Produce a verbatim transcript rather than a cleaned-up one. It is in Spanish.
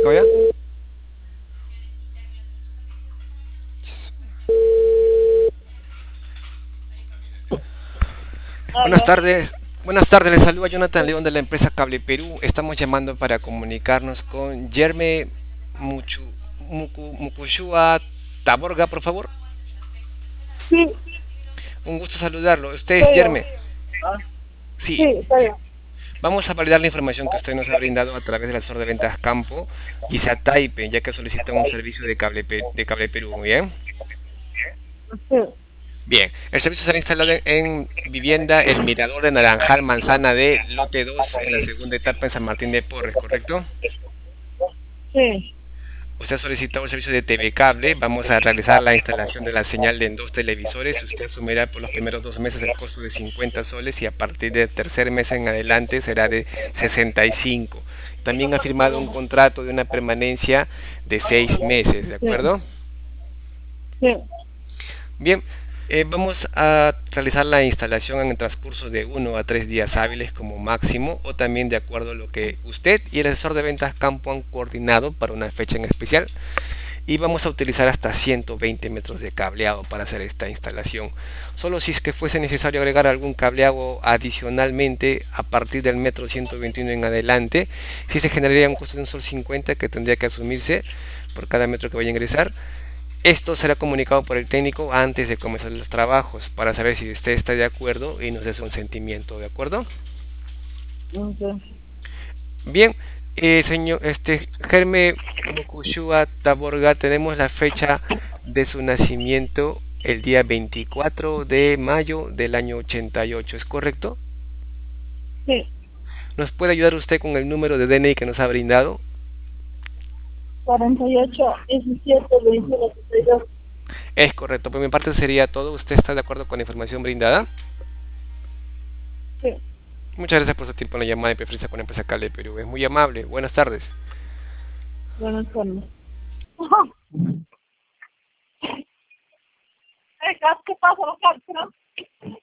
comunicado ya? Buenas Aló. tardes. Buenas tardes, les saluda Jonathan León de la empresa Cable Perú. Estamos llamando para comunicarnos con Yerme Muchu, Muku, Mukushua Taborga, por favor. Sí, Un gusto saludarlo. Usted es soy yo. Yerme. Ah, Sí, sí, soy yo. vamos a validar la información que usted nos ha brindado a través del asesor de ventas Campo y Sataipe, ya que solicita un servicio de Cable, Pe- de Cable Perú. Muy bien. Sí, Bien, el servicio será instalado en, en vivienda El Mirador de Naranjal, Manzana de Lote dos en la segunda etapa en San Martín de Porres, ¿correcto? sí, Usted ha solicitado el servicio de T V Cable. Vamos a realizar la instalación de la señal en dos televisores. Usted asumirá por los primeros dos meses el costo de cincuenta soles y a partir del tercer mes en adelante será de sesenta y cinco. También ha firmado un contrato de una permanencia de seis meses, ¿de sí, acuerdo? sí. Bien, eh, vamos a realizar la instalación en el transcurso de uno a tres días hábiles como máximo o también de acuerdo a lo que usted y el asesor de ventas Campo han coordinado para una fecha en especial. Y vamos a utilizar hasta ciento veinte metros de cableado para hacer esta instalación. Solo si es que fuese necesario agregar algún cableado adicionalmente a partir del metro ciento veintiuno en adelante, si se generaría un costo de un sol cincuenta que tendría que asumirse por cada metro que vaya a ingresar. Esto será comunicado por el técnico antes de comenzar los trabajos para saber si usted está de acuerdo y nos dé un sentimiento, ¿de acuerdo? Ok. Bien, eh, señor este Germe Mokushua Taborga, tenemos la fecha de su nacimiento el día veinticuatro de mayo del año ochenta y ocho, ¿es correcto? Sí, ¿Nos puede ayudar usted con el número de D N I que nos ha brindado? cuarenta y ocho, diecisiete, veintiuno, setenta y dos. Es correcto, por mi parte sería todo. ¿Usted está de acuerdo con la información brindada? Sí, Muchas gracias por su tiempo en la llamada y preferencia con la empresa Cale Perú. Es muy amable. Buenas tardes. buenas tardes. Eh, ¿Qué pasa, los carros?